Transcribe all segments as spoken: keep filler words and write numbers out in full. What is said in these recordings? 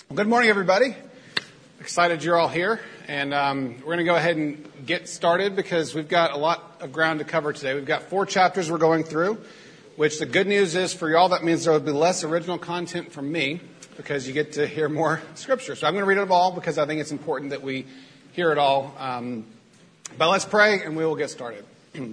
Well, good morning, everybody. Excited you're all here. And um, we're going to go ahead and get started because we've got a lot of ground to cover today. We've got four chapters we're going through, which the good news is for y'all, that means there will be less original content from me because you get to hear more scripture. So I'm going to read it all because I think it's important that we hear it all. Um, but let's pray and we will get started.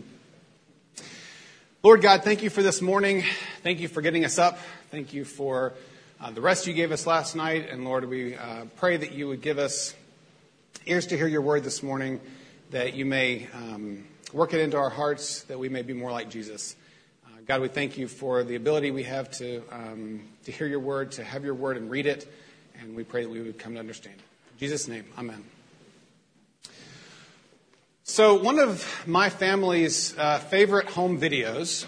Lord God, thank you for this morning. Thank you for getting us up. Thank you for Uh, the rest you gave us last night, and Lord, we uh, pray that you would give us ears to hear your word this morning, that you may um, work it into our hearts, that we may be more like Jesus. Uh, God, we thank you for the ability we have to um, to hear your word, to have your word and read it, and we pray that we would come to understand it. In Jesus' name, amen. So one of my family's uh, favorite home videos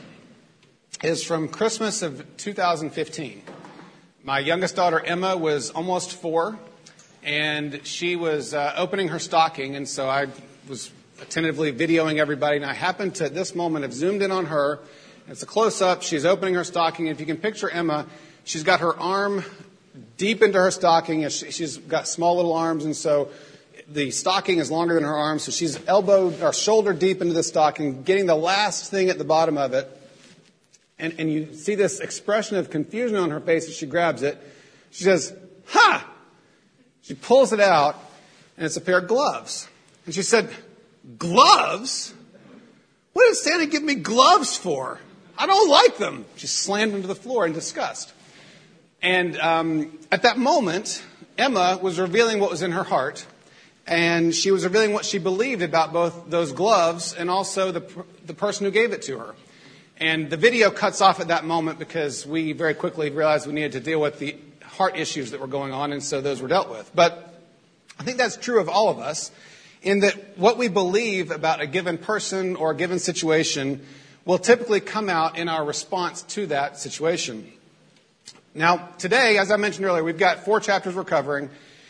is from Christmas of two thousand fifteen. My youngest daughter, Emma, was almost four, and she was uh, opening her stocking, and so I was attentively videoing everybody, and I happened to, at this moment, have zoomed in on her. It's a close-up. She's opening her stocking, and if you can picture Emma, she's got her arm deep into her stocking. She's got small little arms, and so the stocking is longer than her arm, so she's elbow or shoulder deep into the stocking, getting the last thing at the bottom of it. And, and you see this expression of confusion on her face as she grabs it. She says, "Ha!" She pulls it out, and it's a pair of gloves. And she said, "Gloves? What did Santa give me gloves for? I don't like them." She slammed them to the floor in disgust. And um, at that moment, Emma was revealing what was in her heart. And she was revealing what she believed about both those gloves and also the the person who gave it to her. And the video cuts off at that moment because we very quickly realized we needed to deal with the heart issues that were going on, and so those were dealt with. But I think that's true of all of us, in that what we believe about a given person or a given situation will typically come out in our response to that situation. Now, today, as I mentioned earlier, we've got four chapters we're covering.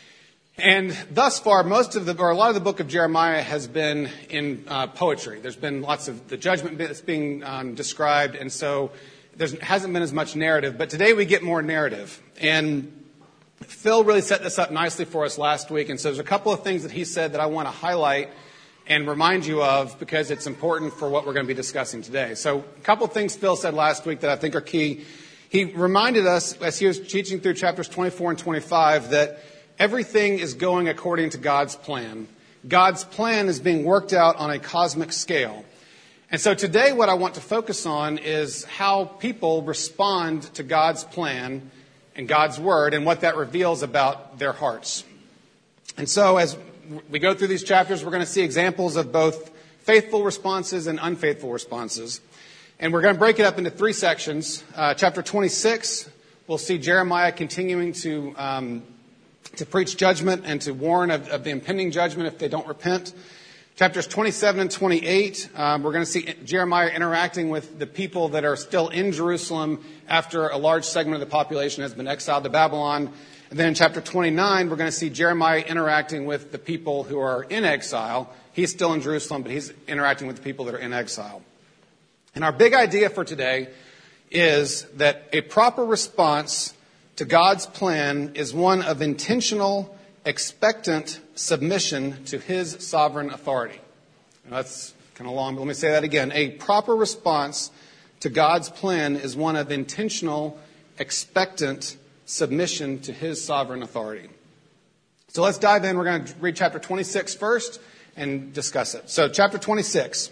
And thus far, most of the, or a lot of the book of Jeremiah has been in uh, poetry. There's been lots of the judgment that's being um, described, and so there hasn't been as much narrative. But today we get more narrative. And Phil really set this up nicely for us last week, and so there's a couple of things that he said that I want to highlight and remind you of because it's important for what we're going to be discussing today. So a couple of things Phil said last week that I think are key. He reminded us, as he was teaching through chapters twenty-four and twenty-five, that everything is going according to God's plan. God's plan is being worked out on a cosmic scale. And so today what I want to focus on is how people respond to God's plan and God's word and what that reveals about their hearts. And so as we go through these chapters, we're going to see examples of both faithful responses and unfaithful responses. And we're going to break it up into three sections. Uh, chapter twenty-six, we'll see Jeremiah continuing to um, to preach judgment and to warn of, of the impending judgment if they don't repent. Chapters twenty-seven and twenty-eight, um, we're going to see Jeremiah interacting with the people that are still in Jerusalem after a large segment of the population has been exiled to Babylon. And then in chapter twenty-nine, we're going to see Jeremiah interacting with the people who are in exile. He's still in Jerusalem, but he's interacting with the people that are in exile. And our big idea for today is that a proper response to God's plan is one of intentional, expectant submission to his sovereign authority. Now, that's kind of long, but let me say that again. A proper response to God's plan is one of intentional, expectant submission to his sovereign authority. So let's dive in. We're going to read chapter twenty-six first and discuss it. So chapter twenty-six.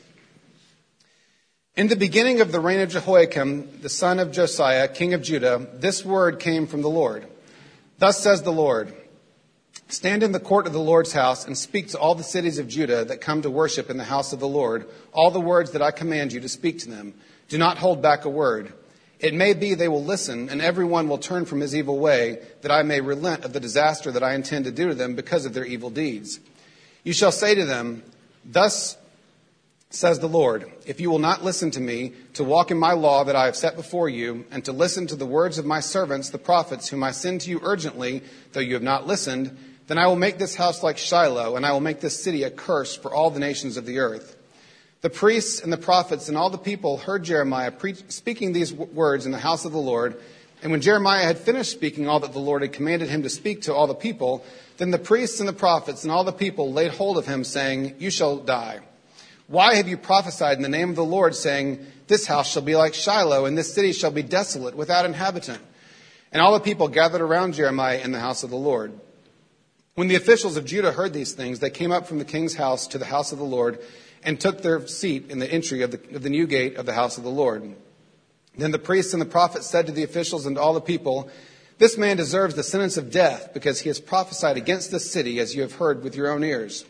In the beginning of the reign of Jehoiakim, the son of Josiah, king of Judah, this word came from the Lord. Thus says the Lord, stand in the court of the Lord's house and speak to all the cities of Judah that come to worship in the house of the Lord, all the words that I command you to speak to them. Do not hold back a word. It may be they will listen, and everyone will turn from his evil way, that I may relent of the disaster that I intend to do to them because of their evil deeds. You shall say to them, thus says the Lord, if you will not listen to me, to walk in my law that I have set before you, and to listen to the words of my servants, the prophets, whom I send to you urgently, though you have not listened, then I will make this house like Shiloh, and I will make this city a curse for all the nations of the earth. The priests and the prophets and all the people heard Jeremiah pre- speaking these w- words in the house of the Lord, And when Jeremiah had finished speaking all that the Lord had commanded him to speak to all the people, then the priests and the prophets and all the people laid hold of him, saying, "You shall die. Why have you prophesied in the name of the Lord, saying, 'This house shall be like Shiloh, and this city shall be desolate, without inhabitant'?" And all the people gathered around Jeremiah in the house of the Lord. When the officials of Judah heard these things, they came up from the king's house to the house of the Lord and took their seat in the entry of the, of the new gate of the house of the Lord. Then the priests and the prophets said to the officials and to all the people, "This man deserves the sentence of death because he has prophesied against this city, as you have heard with your own ears."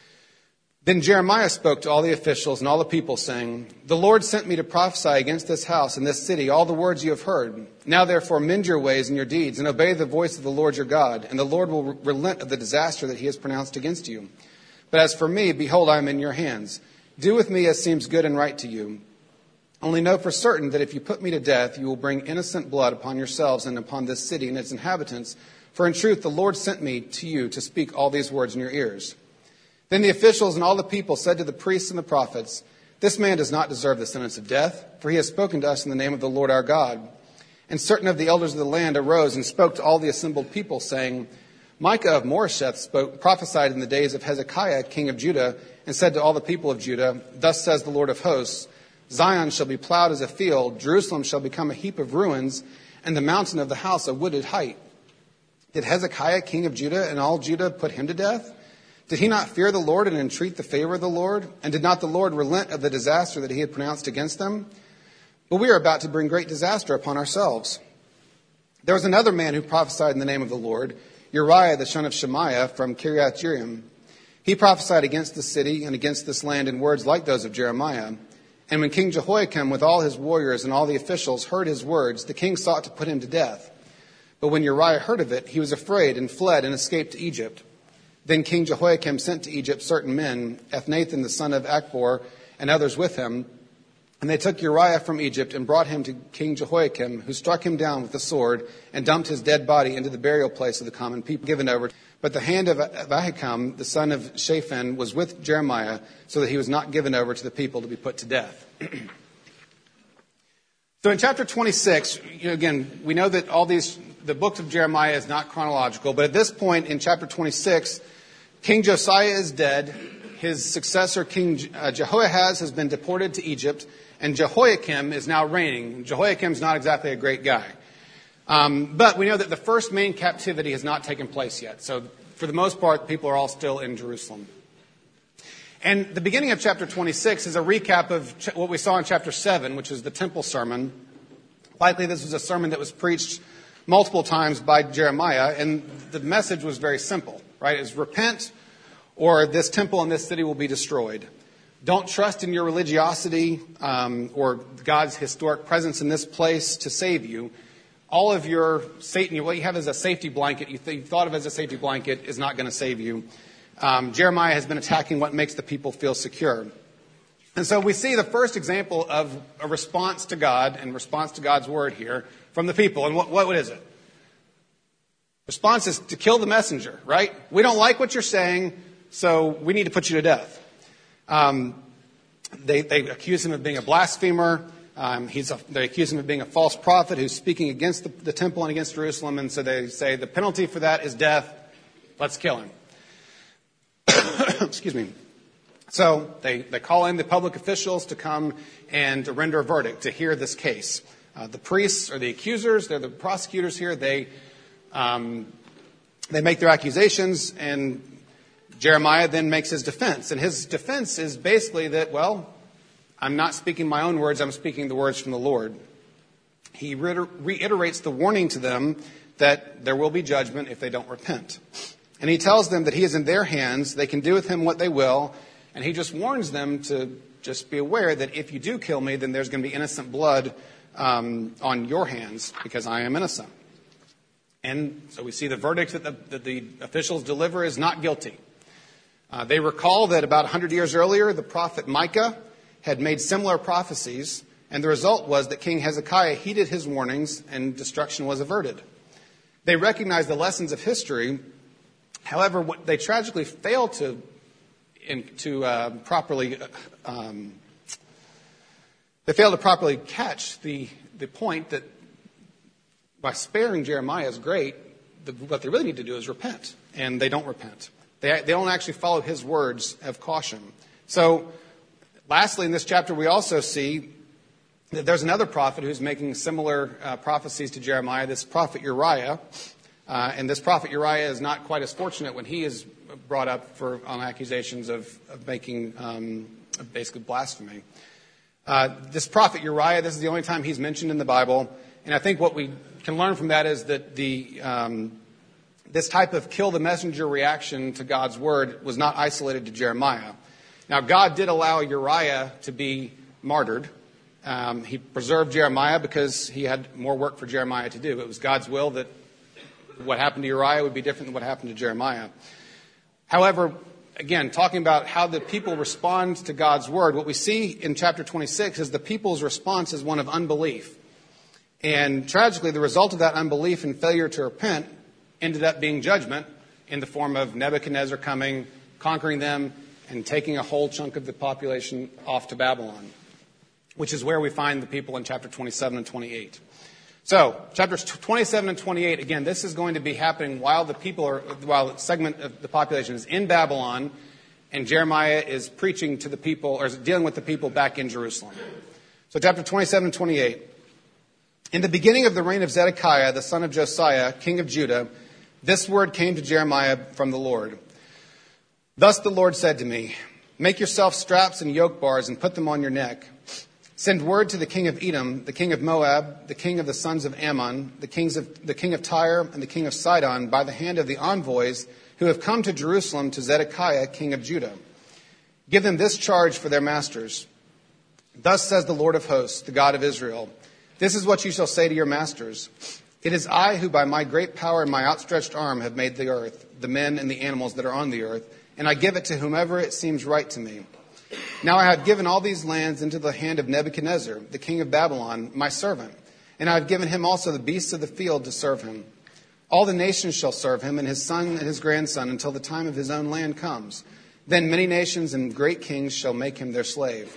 Then Jeremiah spoke to all the officials and all the people, saying, "The Lord sent me to prophesy against this house and this city all the words you have heard. Now therefore mend your ways and your deeds, and obey the voice of the Lord your God, and the Lord will relent of the disaster that he has pronounced against you. But as for me, behold, I am in your hands. Do with me as seems good and right to you. Only know for certain that if you put me to death, you will bring innocent blood upon yourselves and upon this city and its inhabitants. For in truth, the Lord sent me to you to speak all these words in your ears." Then the officials and all the people said to the priests and the prophets, "This man does not deserve the sentence of death, for he has spoken to us in the name of the Lord our God." And certain of the elders of the land arose and spoke to all the assembled people, saying, "Micah of Moresheth spoke, prophesied in the days of Hezekiah, king of Judah, and said to all the people of Judah, 'Thus says the Lord of hosts, Zion shall be plowed as a field, Jerusalem shall become a heap of ruins, and the mountain of the house a wooded height.' Did Hezekiah, king of Judah, and all Judah put him to death? Did he not fear the Lord and entreat the favor of the Lord? And did not the Lord relent of the disaster that he had pronounced against them? But we are about to bring great disaster upon ourselves." There was another man who prophesied in the name of the Lord, Uriah the son of Shemaiah from Kiriath Jearim. He prophesied against the city and against this land in words like those of Jeremiah. And when King Jehoiakim with all his warriors and all the officials heard his words, the king sought to put him to death. But when Uriah heard of it, he was afraid and fled and escaped to Egypt. Then King Jehoiakim sent to Egypt certain men, Ethnathan the son of Achbor and others with him, and they took Uriah from Egypt and brought him to King Jehoiakim, who struck him down with the sword and dumped his dead body into the burial place of the common people given over. But the hand of Ahikam, the son of Shaphan, was with Jeremiah, so that he was not given over to the people to be put to death. So in chapter twenty-six, you know, again, we know that all these, the book of Jeremiah is not chronological, but at this point in chapter twenty-six, King Josiah is dead. His successor, King Jehoahaz, has been deported to Egypt, and Jehoiakim is now reigning. Jehoiakim's not exactly a great guy. Um, but we know that the first main captivity has not taken place yet. So for the most part, people are all still in Jerusalem. And the beginning of chapter twenty-six is a recap of ch- what we saw in chapter seven, which is the temple sermon. Likely this was a sermon that was preached multiple times by Jeremiah, and the message was very simple, right? It's repent, or this temple and this city will be destroyed. Don't trust in your religiosity um, or God's historic presence in this place to save you. All of your Satan, what you have as a safety blanket, you, th- you thought of as a safety blanket, is not going to save you. Um, Jeremiah has been attacking what makes the people feel secure. And so we see the first example of a response to God and response to God's word here from the people. And what, what is it? Response is to kill the messenger, right? We don't like what you're saying, so we need to put you to death. Um, they, they accuse him of being a blasphemer. Um, he's a, they accuse him of being a false prophet who's speaking against the, the temple and against Jerusalem. And so they say the penalty for that is death. Let's kill him. Excuse me. So they, they call in the public officials to come and to render a verdict, to hear this case. Uh, the priests are the accusers. They're the prosecutors here. They um, they make their accusations, and Jeremiah then makes his defense. And his defense is basically that, well, I'm not speaking my own words. I'm speaking the words from the Lord. He reiterates the warning to them that there will be judgment if they don't repent. And he tells them that he is in their hands. They can do with him what they will. And he just warns them to just be aware that if you do kill me, then there's going to be innocent blood um, on your hands because I am innocent. And so we see the verdict that the, that the officials deliver is not guilty. Uh, they recall that about one hundred years earlier, the prophet Micah had made similar prophecies, and the result was that King Hezekiah heeded his warnings and destruction was averted. They recognized the lessons of history. However, what they tragically failed to in, to uh, properly um, they failed to properly catch the the point that by sparing Jeremiah is great. The, what they really need to do is repent, and they don't repent. They, they don't actually follow his words of caution. So, lastly, in this chapter, we also see that there's another prophet who's making similar uh, prophecies to Jeremiah, this prophet Uriah. Uh, and this prophet Uriah is not quite as fortunate when he is brought up for on accusations of, of making um, basically blasphemy. Uh, this prophet Uriah, this is the only time he's mentioned in the Bible. And I think what we can learn from that is that the um, this type of kill the messenger reaction to God's word was not isolated to Jeremiah. Now, God did allow Uriah to be martyred. Um, he preserved Jeremiah because he had more work for Jeremiah to do. It was God's will that what happened to Uriah would be different than what happened to Jeremiah. However, again, talking about how the people respond to God's word, what we see in chapter twenty-six is the people's response is one of unbelief. And tragically, the result of that unbelief and failure to repent ended up being judgment in the form of Nebuchadnezzar coming, conquering them, and taking a whole chunk of the population off to Babylon, which is where we find the people in chapter twenty-seven and twenty-eight. So, chapters twenty-seven and twenty-eight, again, this is going to be happening while the people are, while a segment of the population is in Babylon, and Jeremiah is preaching to the people, or is dealing with the people back in Jerusalem. So, chapter twenty-seven and twenty-eight. In the beginning of the reign of Zedekiah, the son of Josiah, king of Judah, this word came to Jeremiah from the Lord. Thus the Lord said to me, make yourself straps and yoke bars and put them on your neck. Send word to the king of Edom, the king of Moab, the king of the sons of Ammon, the kings of the king of Tyre, and the king of Sidon, by the hand of the envoys who have come to Jerusalem to Zedekiah, king of Judah. Give them this charge for their masters. Thus says the Lord of hosts, the God of Israel, this is what you shall say to your masters. It is I who by my great power and my outstretched arm have made the earth, the men and the animals that are on the earth, and I give it to whomever it seems right to me. Now I have given all these lands into the hand of Nebuchadnezzar, the king of Babylon, my servant, and I have given him also the beasts of the field to serve him. All the nations shall serve him, and his son and his grandson, until the time of his own land comes. Then many nations and great kings shall make him their slave.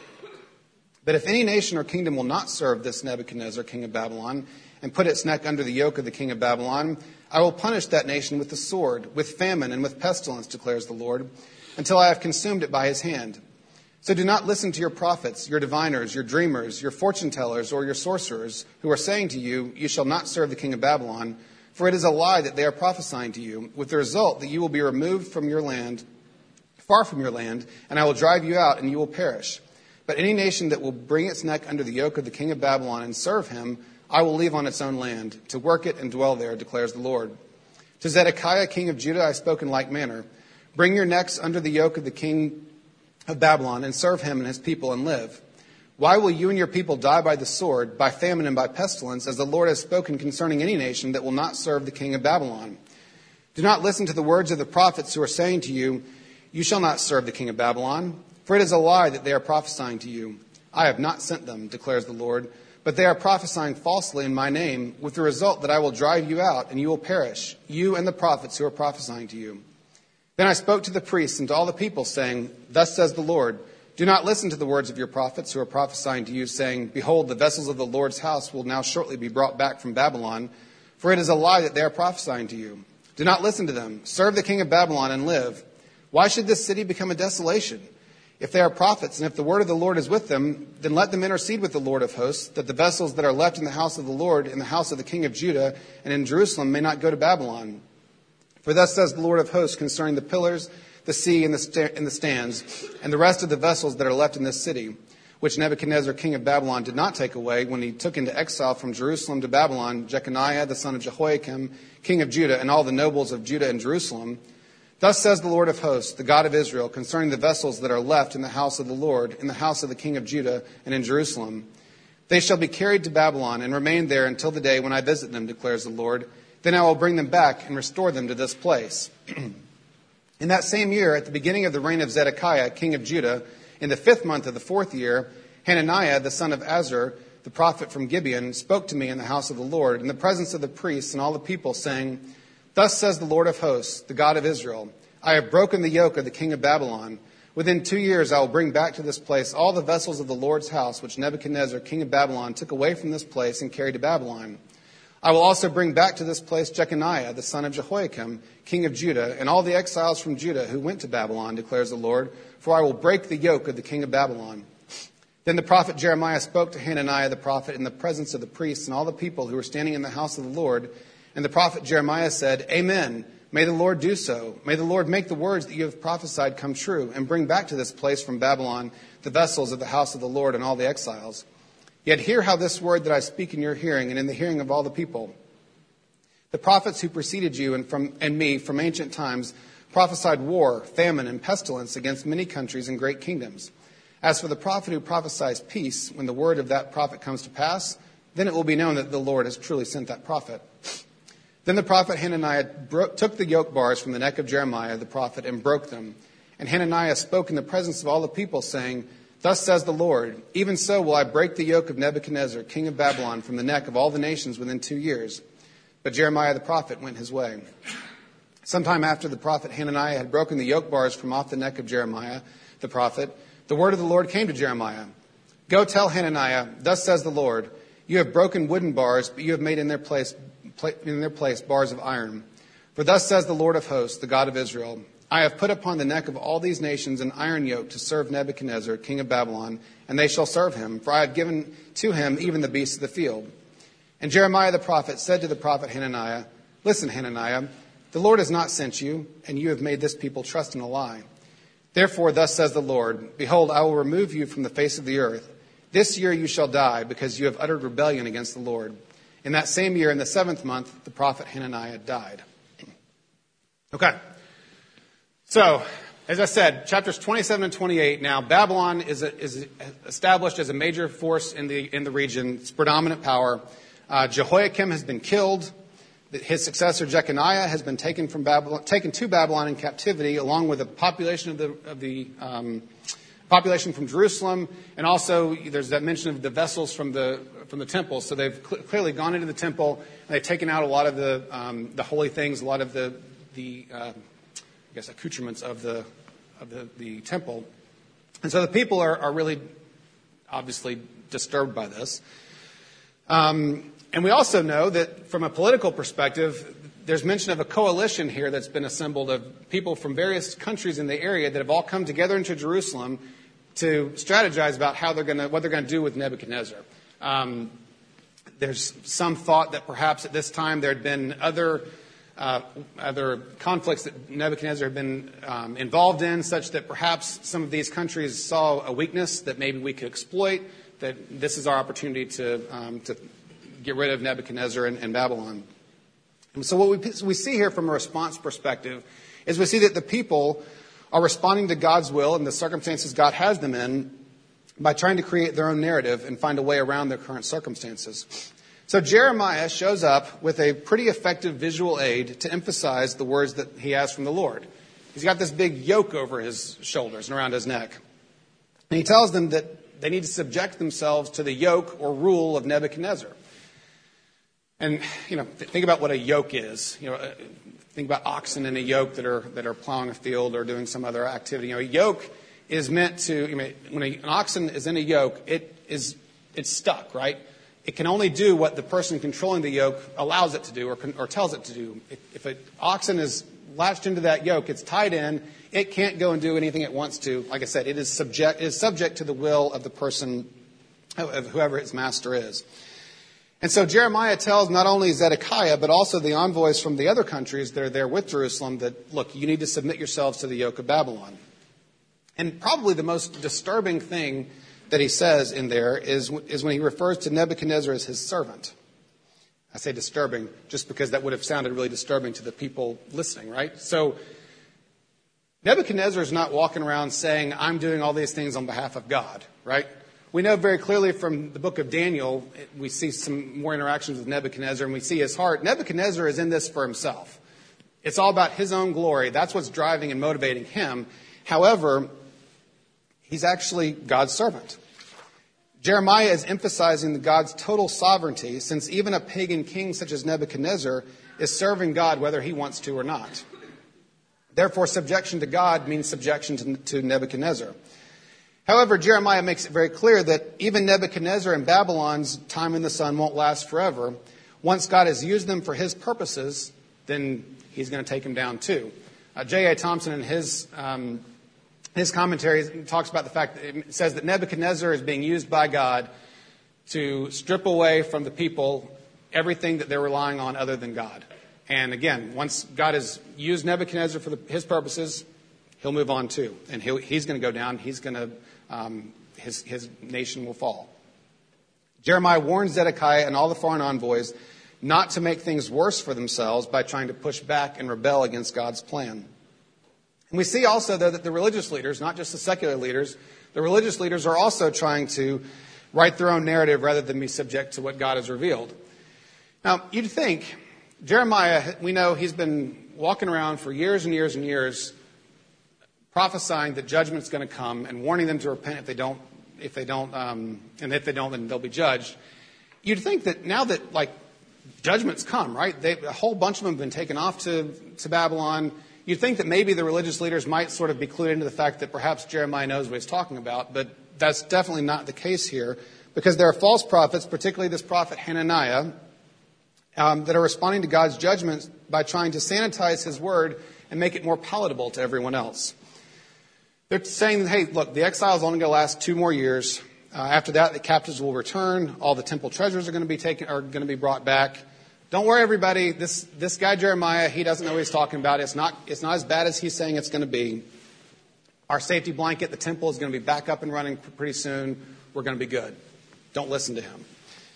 But if any nation or kingdom will not serve this Nebuchadnezzar, king of Babylon, and put its neck under the yoke of the king of Babylon, I will punish that nation with the sword, with famine, and with pestilence, declares the Lord, until I have consumed it by his hand. So do not listen to your prophets, your diviners, your dreamers, your fortune tellers, or your sorcerers, who are saying to you, you shall not serve the king of Babylon, for it is a lie that they are prophesying to you, with the result that you will be removed from your land, far from your land, and I will drive you out, and you will perish. But any nation that will bring its neck under the yoke of the king of Babylon and serve him, I will leave on its own land, to work it and dwell there, declares the Lord. To Zedekiah, king of Judah, I spoke in like manner. Bring your necks under the yoke of the king of Babylon and serve him and his people and live. Why will you and your people die by the sword, by famine and by pestilence, as the Lord has spoken concerning any nation that will not serve the king of Babylon? Do not listen to the words of the prophets who are saying to you, you shall not serve the king of Babylon, for it is a lie that they are prophesying to you. I have not sent them, declares the Lord, but they are prophesying falsely in my name, with the result that I will drive you out and you will perish, you and the prophets who are prophesying to you. Then I spoke to the priests and to all the people, saying, thus says the Lord, do not listen to the words of your prophets who are prophesying to you, saying, behold, the vessels of the Lord's house will now shortly be brought back from Babylon, for it is a lie that they are prophesying to you. Do not listen to them. Serve the king of Babylon and live. Why should this city become a desolation? If they are prophets, and if the word of the Lord is with them, then let them intercede with the Lord of hosts, that the vessels that are left in the house of the Lord, in the house of the king of Judah, and in Jerusalem may not go to Babylon. For thus says the Lord of hosts concerning the pillars, the sea, and the, sta- and the stands, and the rest of the vessels that are left in this city, which Nebuchadnezzar, king of Babylon, did not take away when he took into exile from Jerusalem to Babylon Jeconiah, the son of Jehoiakim, king of Judah, and all the nobles of Judah and Jerusalem. Thus says the Lord of hosts, the God of Israel, concerning the vessels that are left in the house of the Lord, in the house of the king of Judah, and in Jerusalem. They shall be carried to Babylon and remain there until the day when I visit them, declares the Lord. Then I will bring them back and restore them to this place. In that same year, at the beginning of the reign of Zedekiah, king of Judah, in the fifth month of the fourth year, Hananiah, the son of Azur, the prophet from Gibeon, spoke to me in the house of the Lord, in the presence of the priests and all the people, saying, thus says the Lord of hosts, the God of Israel, I have broken the yoke of the king of Babylon. Within two years I will bring back to this place all the vessels of the Lord's house, which Nebuchadnezzar, king of Babylon, took away from this place and carried to Babylon. I will also bring back to this place Jeconiah, the son of Jehoiakim, king of Judah, and all the exiles from Judah who went to Babylon, declares the Lord, for I will break the yoke of the king of Babylon. Then the prophet Jeremiah spoke to Hananiah the prophet in the presence of the priests and all the people who were standing in the house of the Lord. And the prophet Jeremiah said, Amen. May the Lord do so. May the Lord make the words that you have prophesied come true, and bring back to this place from Babylon the vessels of the house of the Lord and all the exiles. Yet hear how this word that I speak in your hearing and in the hearing of all the people. The prophets who preceded you and from and me from ancient times prophesied war, famine, and pestilence against many countries and great kingdoms. As for the prophet who prophesies peace, when the word of that prophet comes to pass, then it will be known that the Lord has truly sent that prophet. Then the prophet Hananiah bro- took the yoke bars from the neck of Jeremiah the prophet and broke them. And Hananiah spoke in the presence of all the people, saying, Thus says the Lord, even so will I break the yoke of Nebuchadnezzar, king of Babylon, from the neck of all the nations within two years. But Jeremiah the prophet went his way. Sometime after the prophet Hananiah had broken the yoke bars from off the neck of Jeremiah the prophet, the word of the Lord came to Jeremiah. Go tell Hananiah, thus says the Lord, you have broken wooden bars, but you have made in their place, in their place bars of iron. For thus says the Lord of hosts, the God of Israel, I have put upon the neck of all these nations an iron yoke to serve Nebuchadnezzar, king of Babylon, and they shall serve him, for I have given to him even the beasts of the field. And Jeremiah the prophet said to the prophet Hananiah, Listen, Hananiah, the Lord has not sent you, and you have made this people trust in a lie. Therefore, thus says the Lord, Behold, I will remove you from the face of the earth. This year you shall die, because you have uttered rebellion against the Lord. In that same year, in the seventh month, the prophet Hananiah died. Okay. So, as I said, chapters twenty-seven and twenty-eight, now Babylon is, a, is established as a major force in the in the region. It's predominant power. Uh, Jehoiakim has been killed. His successor Jeconiah has been taken from Babylon, taken to Babylon in captivity, along with a population of the of the um, population from Jerusalem, and also there's that mention of the vessels from the from the temple. So they've cl- clearly gone into the temple and they've taken out a lot of the um, the holy things, a lot of the the uh, I guess, accoutrements of the of the, the temple. And so the people are, are really obviously disturbed by this. Um, and we also know that from a political perspective, there's mention of a coalition here that's been assembled of people from various countries in the area that have all come together into Jerusalem to strategize about how they're going to, what they're going to do with Nebuchadnezzar. Um, there's some thought that perhaps at this time there had been other Uh, other conflicts that Nebuchadnezzar had been um, involved in, such that perhaps some of these countries saw a weakness that maybe we could exploit, that this is our opportunity to um, to get rid of Nebuchadnezzar and, and Babylon. And so what we, we see here from a response perspective is we see that the people are responding to God's will and the circumstances God has them in by trying to create their own narrative and find a way around their current circumstances. So Jeremiah shows up with a pretty effective visual aid to emphasize the words that he has from the Lord. He's got this big yoke over his shoulders and around his neck. And he tells them that they need to subject themselves to the yoke or rule of Nebuchadnezzar. And, you know, think about what a yoke is. You know, think about oxen in a yoke that are that are plowing a field or doing some other activity. You know, a yoke is meant to, you know, when a, an oxen is in a yoke, it is it's stuck, right? It can only do what the person controlling the yoke allows it to do or, or tells it to do. If, if an oxen is latched into that yoke, it's tied in, it can't go and do anything it wants to. Like I said, it is subject, it is subject to the will of the person, of whoever its master is. And so Jeremiah tells not only Zedekiah, but also the envoys from the other countries that are there with Jerusalem that, look, you need to submit yourselves to the yoke of Babylon. And probably the most disturbing thing that he says in there is, is when he refers to Nebuchadnezzar as his servant. I say disturbing just because that would have sounded really disturbing to the people listening, right? So Nebuchadnezzar is not walking around saying, I'm doing all these things on behalf of God, right? We know very clearly from the book of Daniel, we see some more interactions with Nebuchadnezzar and we see his heart. Nebuchadnezzar is in this for himself. It's all about his own glory. That's what's driving and motivating him. However, he's actually God's servant. Jeremiah is emphasizing God's total sovereignty, since even a pagan king such as Nebuchadnezzar is serving God whether he wants to or not. Therefore, subjection to God means subjection to, to Nebuchadnezzar. However, Jeremiah makes it very clear that even Nebuchadnezzar and Babylon's time in the sun won't last forever. once God has used them for his purposes, then he's going to take them down too. Uh, J A. Thompson in his um, his commentary talks about the fact that it says that Nebuchadnezzar is being used by God to strip away from the people everything that they're relying on other than God. And again, once God has used Nebuchadnezzar for the, his purposes, he'll move on too. And he'll, he's going to go down. He's going to, um, his, his nation will fall. Jeremiah warns Zedekiah and all the foreign envoys not to make things worse for themselves by trying to push back and rebel against God's plan. And we see also, though, that the religious leaders, not just the secular leaders, the religious leaders are also trying to write their own narrative rather than be subject to what God has revealed. Now, you'd think, Jeremiah, we know he's been walking around for years and years and years prophesying that judgment's going to come and warning them to repent if they don't, if they don't, um, and if they don't, then they'll be judged. You'd think that now that, like, judgment's come, right? They, a whole bunch of them have been taken off to, to Babylon. You'd think that maybe the religious leaders might sort of be clued into the fact that perhaps Jeremiah knows what he's talking about, but that's definitely not the case here, because there are false prophets, particularly this prophet Hananiah, um, that are responding to God's judgment by trying to sanitize his word and make it more palatable to everyone else. They're saying, hey, look, the exile is only going to last two more years. Uh, after that, the captives will return. All the temple treasures are going to be taken, are going to be brought back. Don't worry, everybody. This this guy Jeremiah, he doesn't know what he's talking about. It's not it's not as bad as he's saying it's going to be. Our safety blanket, the temple, is going to be back up and running pretty soon. We're going to be good. Don't listen to him.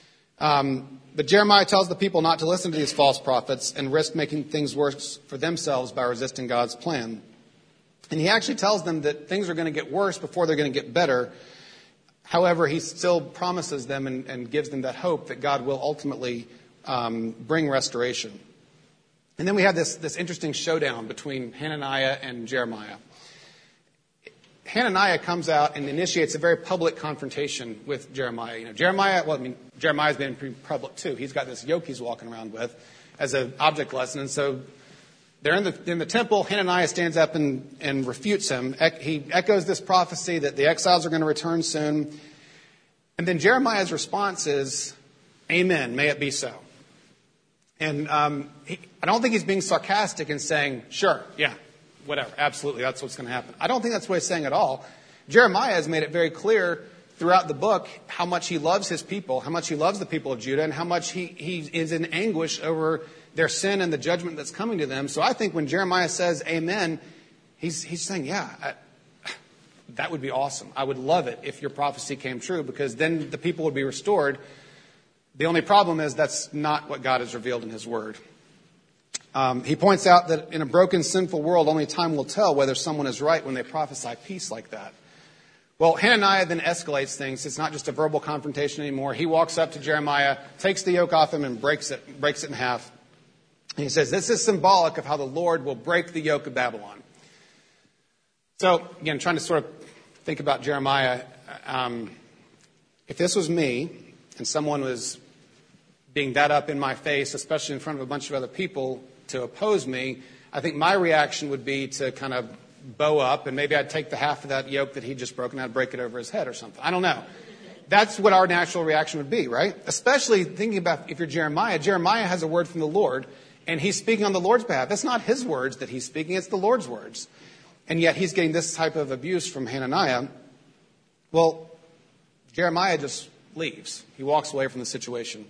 Um, but Jeremiah tells the people not to listen to these false prophets and risk making things worse for themselves by resisting God's plan. And he actually tells them that things are going to get worse before they're going to get better. However, he still promises them and, and gives them that hope that God will ultimately um, bring restoration. And then we have this, this interesting showdown between Hananiah and Jeremiah. Hananiah comes out and initiates a very public confrontation with Jeremiah. You know, Jeremiah, well, I mean, Jeremiah's been pretty public too. He's got this yoke he's walking around with as an object lesson. And so they're in the, in the temple. Hananiah stands up and, and refutes him. He echoes this prophecy that the exiles are going to return soon. And then Jeremiah's response is, amen, may it be so. And um, he, I don't think he's being sarcastic and saying, sure, yeah, whatever, absolutely, that's what's going to happen. I don't think that's what he's saying at all. Jeremiah has made it very clear throughout the book how much he loves his people, how much he loves the people of Judah, and how much he, he is in anguish over their sin and the judgment that's coming to them. So I think when Jeremiah says amen, he's, he's saying, yeah, I, that would be awesome. I would love it if your prophecy came true, because then the people would be restored. The only problem is that's not what God has revealed in his word. Um, he points out that in a broken, sinful world, only time will tell whether someone is right when they prophesy peace like that. Well, Hananiah then escalates things. It's not just a verbal confrontation anymore. He walks up to Jeremiah, takes the yoke off him, and breaks it, breaks it in half. And he says, this is symbolic of how the Lord will break the yoke of Babylon. So, again, trying to sort of think about Jeremiah. Um, if this was me and someone was being that up in my face, especially in front of a bunch of other people, to oppose me, I think my reaction would be to kind of bow up, and maybe I'd take the half of that yoke that he just broke and I'd break it over his head or something. I don't know. That's what our natural reaction would be, right? Especially thinking about if you're Jeremiah. Jeremiah has a word from the Lord, and he's speaking on the Lord's behalf. That's not his words that he's speaking, it's the Lord's words. And yet he's getting this type of abuse from Hananiah. Well, Jeremiah just leaves. He walks away from the situation.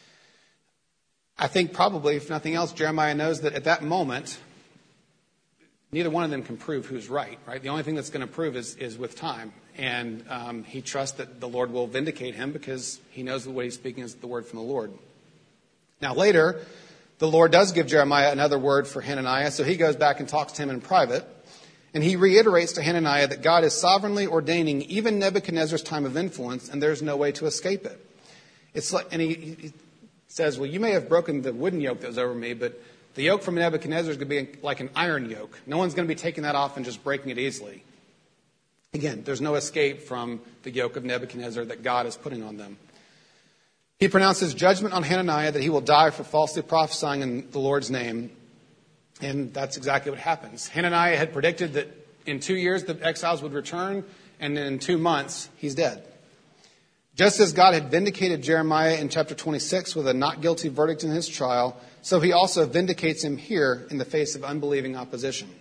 I think probably, if nothing else, Jeremiah knows that at that moment, neither one of them can prove who's right, right? The only thing that's going to prove is, is with time. And um, he trusts that the Lord will vindicate him because he knows that what he's speaking is the word from the Lord. Now later, the Lord does give Jeremiah another word for Hananiah, so he goes back and talks to him in private. And he reiterates to Hananiah that God is sovereignly ordaining even Nebuchadnezzar's time of influence, and there's no way to escape it. It's like, and he, he says, well, you may have broken the wooden yoke that was over me, but the yoke from Nebuchadnezzar is going to be like an iron yoke. No one's going to be taking that off and just breaking it easily. Again, there's no escape from the yoke of Nebuchadnezzar that God is putting on them. He pronounces judgment on Hananiah that he will die for falsely prophesying in the Lord's name. And that's exactly what happens. Hananiah had predicted that in two years the exiles would return, and in two months he's dead. Just as God had vindicated Jeremiah in chapter twenty-six with a not guilty verdict in his trial, so he also vindicates him here in the face of unbelieving opposition.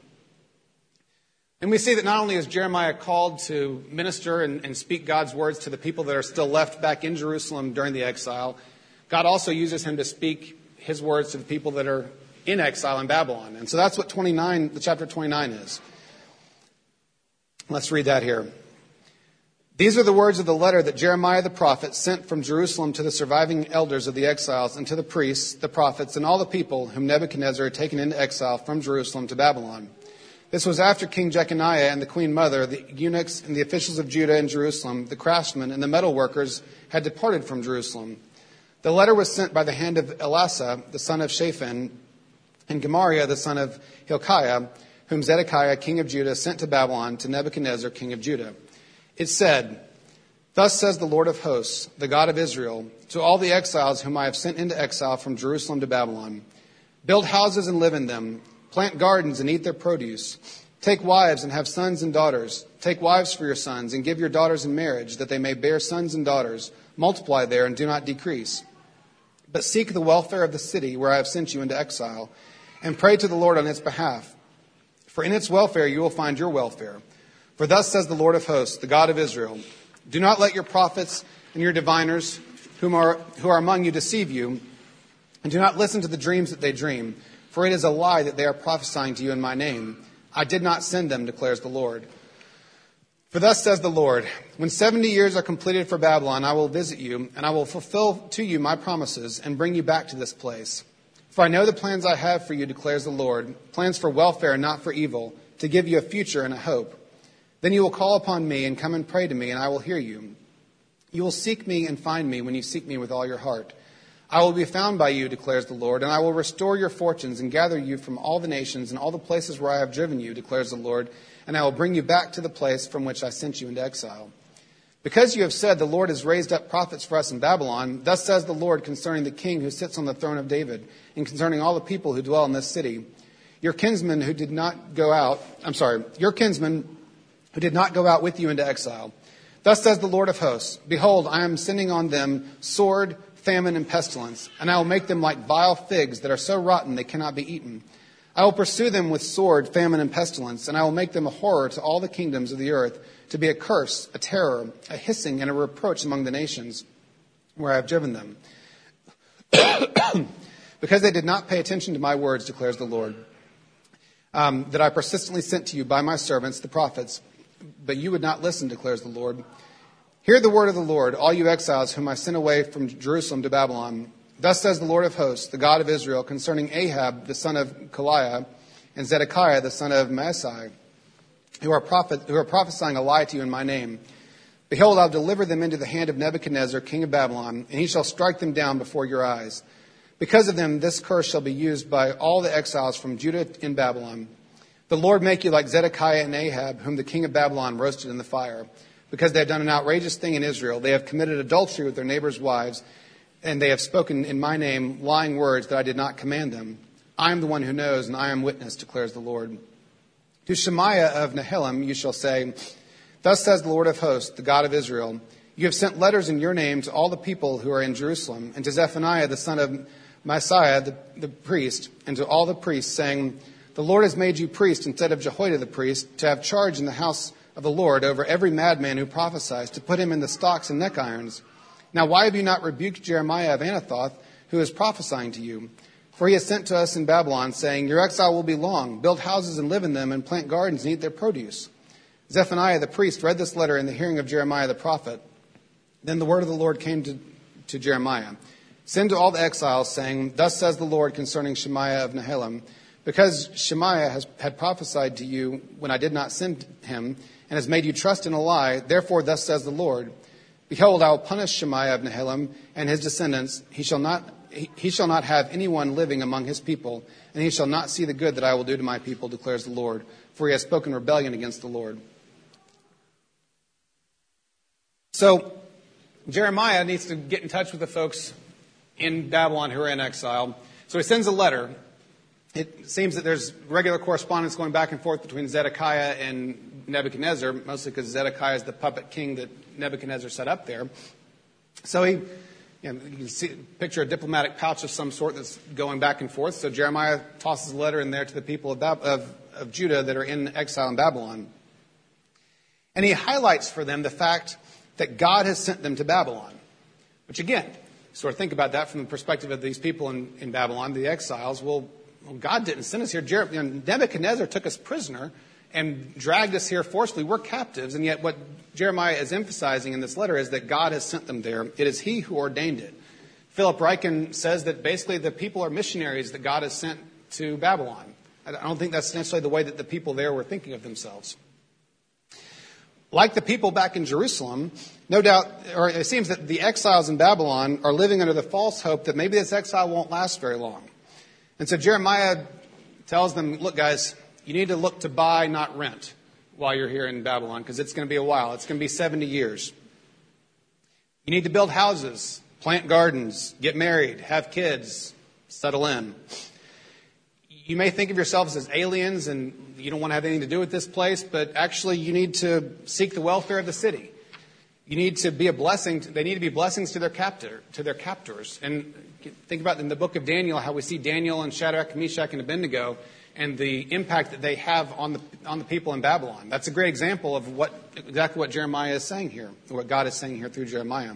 And we see that not only is Jeremiah called to minister and, and speak God's words to the people that are still left back in Jerusalem during the exile, God also uses him to speak his words to the people that are in exile in Babylon. And so that's what twenty-nine, the chapter twenty-nine is. Let's read that here. These are the words of the letter that Jeremiah the prophet sent from Jerusalem to the surviving elders of the exiles and to the priests, the prophets, and all the people whom Nebuchadnezzar had taken into exile from Jerusalem to Babylon. This was after King Jeconiah and the queen mother, the eunuchs and the officials of Judah and Jerusalem, the craftsmen and the metal workers had departed from Jerusalem. The letter was sent by the hand of Elasah, the son of Shaphan, and Gemariah, the son of Hilkiah, whom Zedekiah, king of Judah, sent to Babylon to Nebuchadnezzar, king of Judah. It said, "Thus says the Lord of hosts, the God of Israel, to all the exiles whom I have sent into exile from Jerusalem to Babylon, build houses and live in them, plant gardens and eat their produce, take wives and have sons and daughters, take wives for your sons and give your daughters in marriage, that they may bear sons and daughters, multiply there and do not decrease. But seek the welfare of the city where I have sent you into exile, and pray to the Lord on its behalf. For in its welfare you will find your welfare. For thus says the Lord of hosts, the God of Israel, do not let your prophets and your diviners whom are, who are among you deceive you, and do not listen to the dreams that they dream, for it is a lie that they are prophesying to you in my name. I did not send them, declares the Lord. For thus says the Lord, when seventy years are completed for Babylon, I will visit you, and I will fulfill to you my promises and bring you back to this place. For I know the plans I have for you, declares the Lord, plans for welfare and not for evil, to give you a future and a hope. Then you will call upon me and come and pray to me, and I will hear you. You will seek me and find me when you seek me with all your heart. I will be found by you, declares the Lord, and I will restore your fortunes and gather you from all the nations and all the places where I have driven you, declares the Lord, and I will bring you back to the place from which I sent you into exile. Because you have said, the Lord has raised up prophets for us in Babylon, thus says the Lord concerning the king who sits on the throne of David, and concerning all the people who dwell in this city. Your kinsmen who did not go out, I'm sorry, your kinsmen who did not go out with you into exile. Thus says the Lord of hosts, behold, I am sending on them sword, famine, and pestilence, and I will make them like vile figs that are so rotten they cannot be eaten. I will pursue them with sword, famine, and pestilence, and I will make them a horror to all the kingdoms of the earth, to be a curse, a terror, a hissing, and a reproach among the nations where I have driven them. Because they did not pay attention to my words, declares the Lord, um, that I persistently sent to you by my servants, the prophets, but you would not listen, declares the Lord. Hear the word of the Lord, all you exiles whom I sent away from Jerusalem to Babylon. Thus says the Lord of hosts, the God of Israel, concerning Ahab, the son of Kaliah, and Zedekiah, the son of Maasai, who are, prophet, who are prophesying a lie to you in my name. Behold, I'll deliver them into the hand of Nebuchadnezzar, king of Babylon, and he shall strike them down before your eyes. Because of them, this curse shall be used by all the exiles from Judah in Babylon. The Lord make you like Zedekiah and Ahab, whom the king of Babylon roasted in the fire. Because they have done an outrageous thing in Israel, they have committed adultery with their neighbors' wives, and they have spoken in my name lying words that I did not command them. I am the one who knows, and I am witness, declares the Lord. To Shemaiah of Nehelam you shall say, thus says the Lord of hosts, the God of Israel, you have sent letters in your name to all the people who are in Jerusalem, and to Zephaniah the son of Maaseiah the, the priest, and to all the priests, saying, the Lord has made you priest instead of Jehoiada the priest, to have charge in the house of the Lord over every madman who prophesies, to put him in the stocks and neck irons. Now why have you not rebuked Jeremiah of Anathoth, who is prophesying to you? For he has sent to us in Babylon, saying, your exile will be long. Build houses and live in them, and plant gardens and eat their produce. Zephaniah the priest read this letter in the hearing of Jeremiah the prophet. Then the word of the Lord came to, to Jeremiah. Send to all the exiles, saying, thus says the Lord concerning Shemaiah of Nehelam, because Shemaiah has, had prophesied to you when I did not send him, and has made you trust in a lie, therefore thus says the Lord, behold, I will punish Shemaiah of Nehelam and his descendants. He shall not he, he shall not have anyone living among his people, and he shall not see the good that I will do to my people, declares the Lord, for he has spoken rebellion against the Lord. So Jeremiah needs to get in touch with the folks in Babylon who are in exile. So he sends a letter. It seems that there's regular correspondence going back and forth between Zedekiah and Nebuchadnezzar, mostly because Zedekiah is the puppet king that Nebuchadnezzar set up there. So he, you know, you can see, picture a diplomatic pouch of some sort that's going back and forth. So Jeremiah tosses a letter in there to the people of, Bab- of, of Judah that are in exile in Babylon. And he highlights for them the fact that God has sent them to Babylon. Which again, sort of think about that from the perspective of these people in, in Babylon, the exiles. Well, well, God didn't send us here. Jer- you know, Nebuchadnezzar took us prisoner and dragged us here forcefully. We're captives. And yet what Jeremiah is emphasizing in this letter is that God has sent them there. It is he who ordained it. Philip Ryken says that basically the people are missionaries that God has sent to Babylon. I don't think that's necessarily the way that the people there were thinking of themselves. Like the people back in Jerusalem, no doubt, or it seems that the exiles in Babylon are living under the false hope that maybe this exile won't last very long. And so Jeremiah tells them, look, guys, you need to look to buy, not rent, while you're here in Babylon, because it's going to be a while. It's going to be seventy years. You need to build houses, plant gardens, get married, have kids, settle in. You may think of yourselves as aliens and you don't want to have anything to do with this place, but actually you need to seek the welfare of the city. You need to be a blessing. They need to be blessings to their captor, to their captors. And think about in the book of Daniel how we see Daniel and Shadrach, Meshach, and Abednego and the impact that they have on the on the people in Babylon. That's a great example of what exactly what Jeremiah is saying here, what God is saying here through Jeremiah.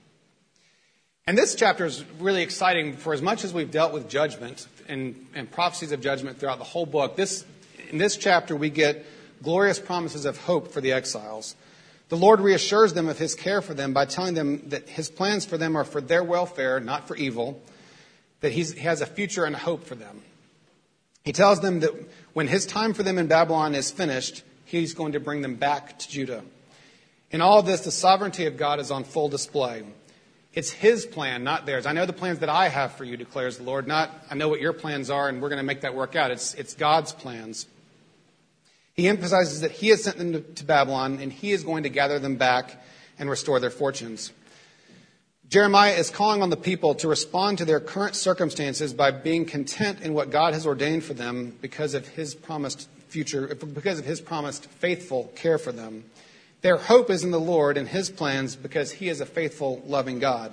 And this chapter is really exciting for as much as we've dealt with judgment and, and prophecies of judgment throughout the whole book. This in this chapter we get glorious promises of hope for the exiles. The Lord reassures them of his care for them by telling them that his plans for them are for their welfare, not for evil, that he's, he has a future and a hope for them. He tells them that when his time for them in Babylon is finished, he's going to bring them back to Judah. In all of this, the sovereignty of God is on full display. It's his plan, not theirs. I know the plans that I have for you, declares the Lord. Not, I know what your plans are, and we're going to make that work out. It's, it's God's plans. He emphasizes that he has sent them to, to Babylon, and he is going to gather them back and restore their fortunes. Jeremiah is calling on the people to respond to their current circumstances by being content in what God has ordained for them because of his promised future, because of his promised faithful care for them. Their hope is in the Lord and his plans because he is a faithful, loving God.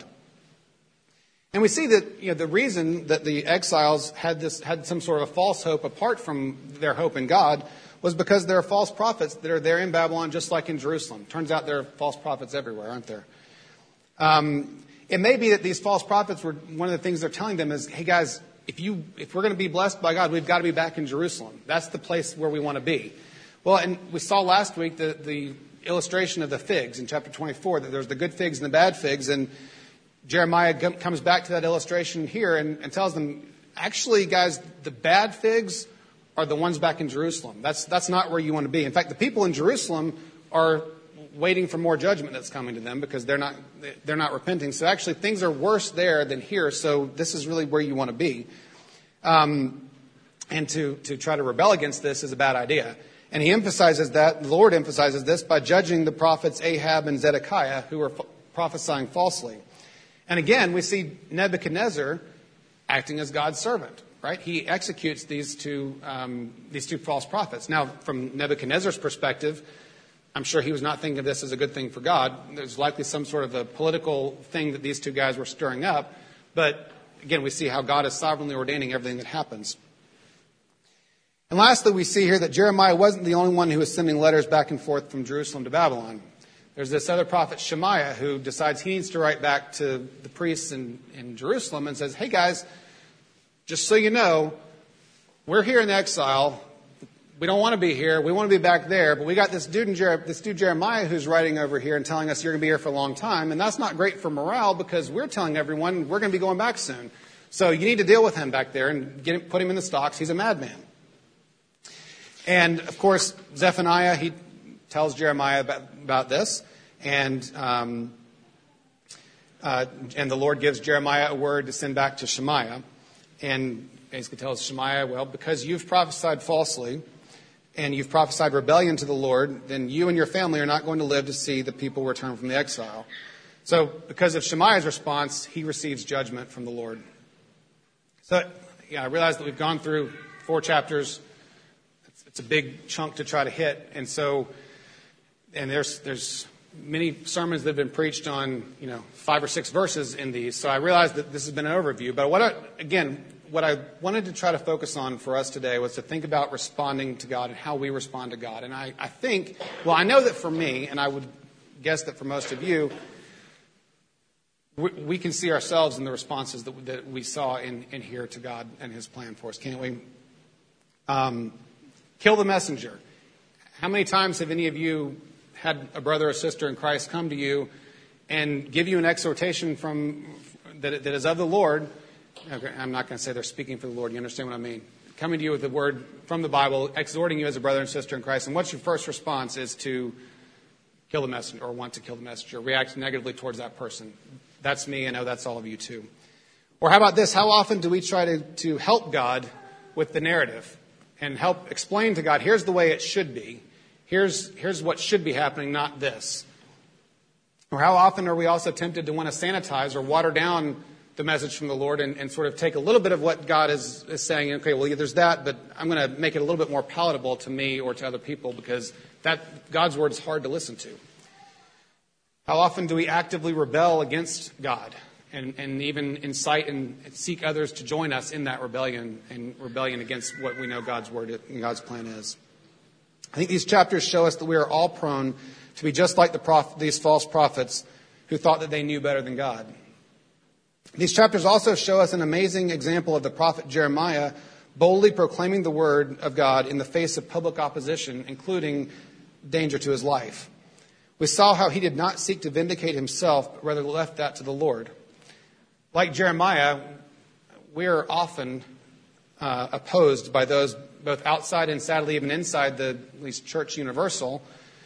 And we see that, you know, the reason that the exiles had this had some sort of a false hope apart from their hope in God was because there are false prophets that are there in Babylon just like in Jerusalem. Turns out there are false prophets everywhere, aren't there? Um, it may be that these false prophets were, one of the things they're telling them is, hey guys, if you if we're going to be blessed by God, we've got to be back in Jerusalem. That's the place where we want to be. Well, and we saw last week the, the illustration of the figs in chapter twenty-four, that there's the good figs and the bad figs, and Jeremiah g- comes back to that illustration here and, and tells them, actually, guys, the bad figs are the ones back in Jerusalem. That's that's not where you want to be. In fact, the people in Jerusalem are waiting for more judgment that's coming to them because they're not they're not repenting. So actually, things are worse there than here. So this is really where you want to be. Um, and to to try to rebel against this is a bad idea. And he emphasizes that, the Lord emphasizes this by judging the prophets Ahab and Zedekiah who are f- prophesying falsely. And again, we see Nebuchadnezzar acting as God's servant, right? He executes these two um, these two false prophets. Now, from Nebuchadnezzar's perspective, I'm sure he was not thinking of this as a good thing for God. There's likely some sort of a political thing that these two guys were stirring up. But again, we see how God is sovereignly ordaining everything that happens. And lastly, we see here that Jeremiah wasn't the only one who was sending letters back and forth from Jerusalem to Babylon. There's this other prophet, Shemaiah, who decides he needs to write back to the priests in, in Jerusalem and says, hey guys, just so you know, we're here in exile. We don't want to be here. We want to be back there. But we got this dude, in Jer- this dude Jeremiah who's writing over here and telling us you're going to be here for a long time. And that's not great for morale because we're telling everyone we're going to be going back soon. So you need to deal with him back there and get him, put him in the stocks. He's a madman. And, of course, Zephaniah, he tells Jeremiah about, about this. And um, uh, and the Lord gives Jeremiah a word to send back to Shemaiah. And basically tells Shemaiah, well, because you've prophesied falsely and you've prophesied rebellion to the Lord, then you and your family are not going to live to see the people return from the exile. So because of Shemaiah's response, he receives judgment from the Lord. So yeah, I realize that we've gone through four chapters. It's a big chunk to try to hit. And so, and there's, there's many sermons that have been preached on, you know, five or six verses in these, so I realized that this has been an overview. But what I, again, what I wanted to try to focus on for us today was to think about responding to God and how we respond to God. And I, I think, well, I know that for me, and I would guess that for most of you, we, we can see ourselves in the responses that, that we saw in, in here to God and His plan for us, can't we? Um, kill the messenger. How many times have any of you had a brother or sister in Christ come to you and give you an exhortation from that, that is of the Lord? Okay, I'm not going to say they're speaking for the Lord. You understand what I mean? Coming to you with the word from the Bible, exhorting you as a brother and sister in Christ. And what's your first response is to kill the messenger or want to kill the messenger, react negatively towards that person. That's me. I know that's all of you too. Or how about this? How often do we try to, to help God with the narrative and help explain to God, here's the way it should be. Here's, here's what should be happening, not this. Or how often are we also tempted to want to sanitize or water down the message from the Lord and, and sort of take a little bit of what God is, is saying, okay, well, yeah, there's that, but I'm going to make it a little bit more palatable to me or to other people because that God's word is hard to listen to. How often do we actively rebel against God and, and even incite and seek others to join us in that rebellion and rebellion against what we know God's word and God's plan is? I think these chapters show us that we are all prone to be just like the prophet, these false prophets who thought that they knew better than God. These chapters also show us an amazing example of the prophet Jeremiah boldly proclaiming the word of God in the face of public opposition, including danger to his life. We saw how he did not seek to vindicate himself, but rather left that to the Lord. Like Jeremiah, we are often uh, opposed by those both outside and sadly even inside the at least church universal,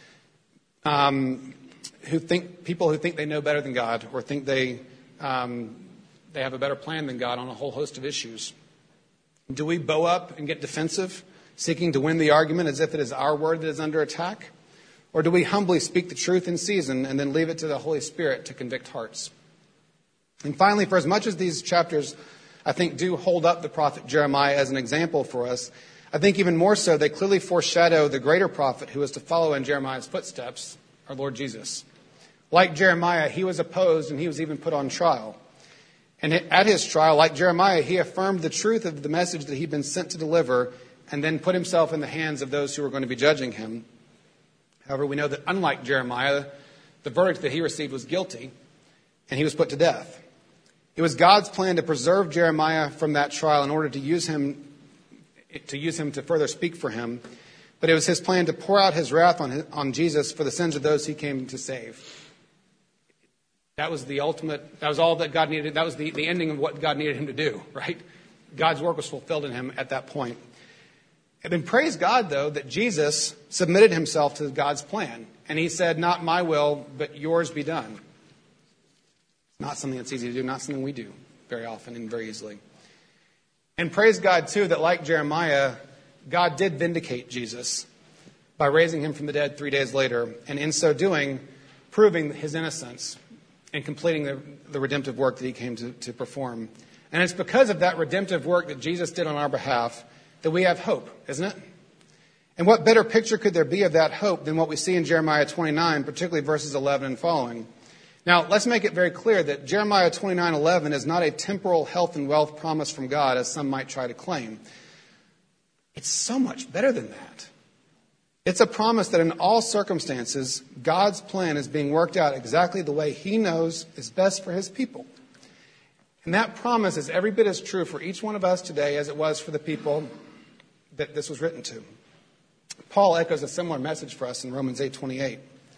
um, who think people who think they know better than God or think they um, they have a better plan than God on a whole host of issues. Do we bow up and get defensive, seeking to win the argument as if it is our word that is under attack? Or do we humbly speak the truth in season and then leave it to the Holy Spirit to convict hearts? And finally, for as much as these chapters, I think, do hold up the prophet Jeremiah as an example for us, I think even more so, they clearly foreshadow the greater prophet who was to follow in Jeremiah's footsteps, our Lord Jesus. Like Jeremiah, he was opposed and he was even put on trial. And at his trial, like Jeremiah, he affirmed the truth of the message that he'd been sent to deliver and then put himself in the hands of those who were going to be judging him. However, we know that unlike Jeremiah, the verdict that he received was guilty and he was put to death. It was God's plan to preserve Jeremiah from that trial in order to use him to use him to further speak for him. But it was his plan to pour out his wrath on, his, on Jesus for the sins of those he came to save. That was the ultimate, that was all that God needed. That was the, the ending of what God needed him to do, right? God's work was fulfilled in him at that point. And then praise God, though, that Jesus submitted himself to God's plan. And he said, not my will, but yours be done. Not something that's easy to do, not something we do very often and very easily. And praise God, too, that like Jeremiah, God did vindicate Jesus by raising him from the dead three days later, and in so doing, proving his innocence and completing the, the redemptive work that he came to, to perform. And it's because of that redemptive work that Jesus did on our behalf that we have hope, isn't it? And what better picture could there be of that hope than what we see in Jeremiah twenty-nine, particularly verses eleven and following? Now, let's make it very clear that Jeremiah twenty-nine eleven is not a temporal health and wealth promise from God, as some might try to claim. It's so much better than that. It's a promise that in all circumstances, God's plan is being worked out exactly the way he knows is best for his people. And that promise is every bit as true for each one of us today as it was for the people that this was written to. Paul echoes a similar message for us in Romans eight twenty-eight.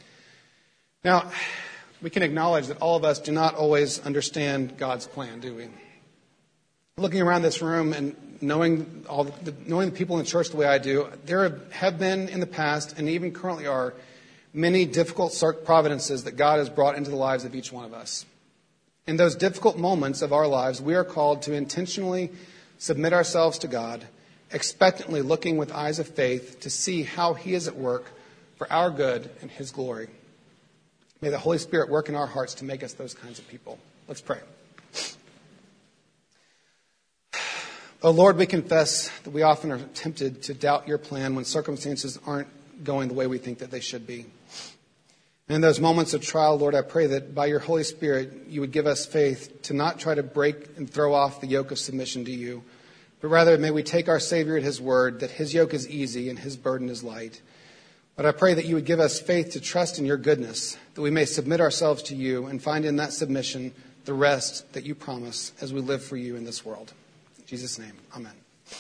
Now, we can acknowledge that all of us do not always understand God's plan, do we? Looking around this room and knowing all the, knowing the people in the church the way I do, there have been in the past and even currently are many difficult providences that God has brought into the lives of each one of us. In those difficult moments of our lives, we are called to intentionally submit ourselves to God, expectantly looking with eyes of faith to see how he is at work for our good and his glory. May the Holy Spirit work in our hearts to make us those kinds of people. Let's pray. Oh Lord, we confess that we often are tempted to doubt your plan when circumstances aren't going the way we think that they should be. And in those moments of trial, Lord, I pray that by your Holy Spirit, you would give us faith to not try to break and throw off the yoke of submission to you, but rather may we take our Savior at his word, that his yoke is easy and his burden is light. But I pray that you would give us faith to trust in your goodness, that we may submit ourselves to you and find in that submission the rest that you promise as we live for you in this world. In Jesus' name, amen.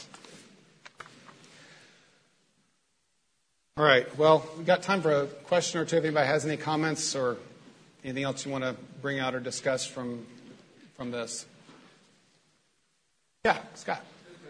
All right, well, we've got time for a question or two. If anybody has any comments or anything else you want to bring out or discuss from from this. Yeah, Scott.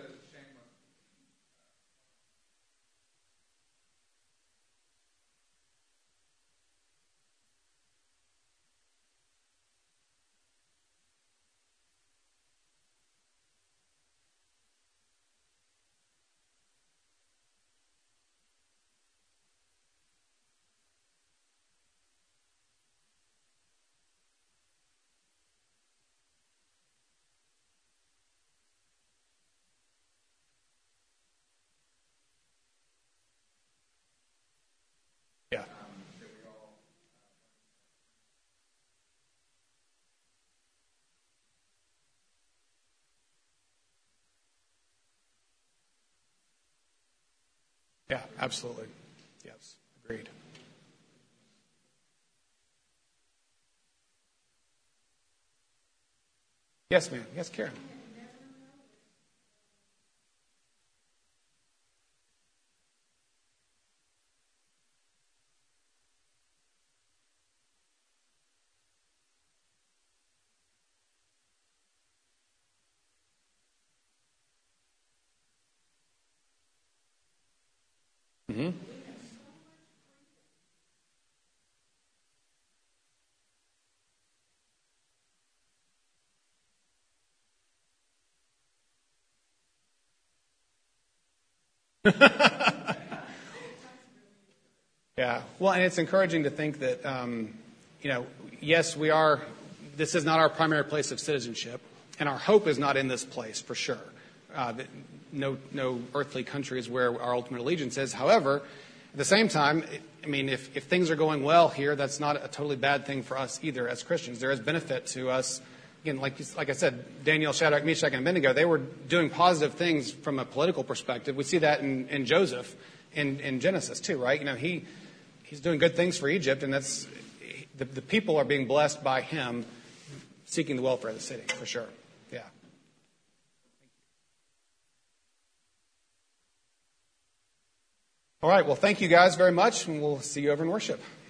Yeah. Yeah, absolutely. Yes, agreed. Yes, ma'am. Yes, Karen. Mm-hmm. Yeah. Well, and it's encouraging to think that, um, you know, yes, we are, this is not our primary place of citizenship, and our hope is not in this place, for sure. Uh, no, no earthly country is where our ultimate allegiance is. However, at the same time, I mean, if, if things are going well here, that's not a totally bad thing for us either as Christians. There is benefit to us. Again, like, like I said, Daniel, Shadrach, Meshach, and Abednego, they were doing positive things from a political perspective. We see that in, in Joseph in, in Genesis too, right? You know, he he's doing good things for Egypt, and that's the, the people are being blessed by him seeking the welfare of the city, for sure. Yeah. All right. Well, thank you guys very much, and we'll see you over in worship.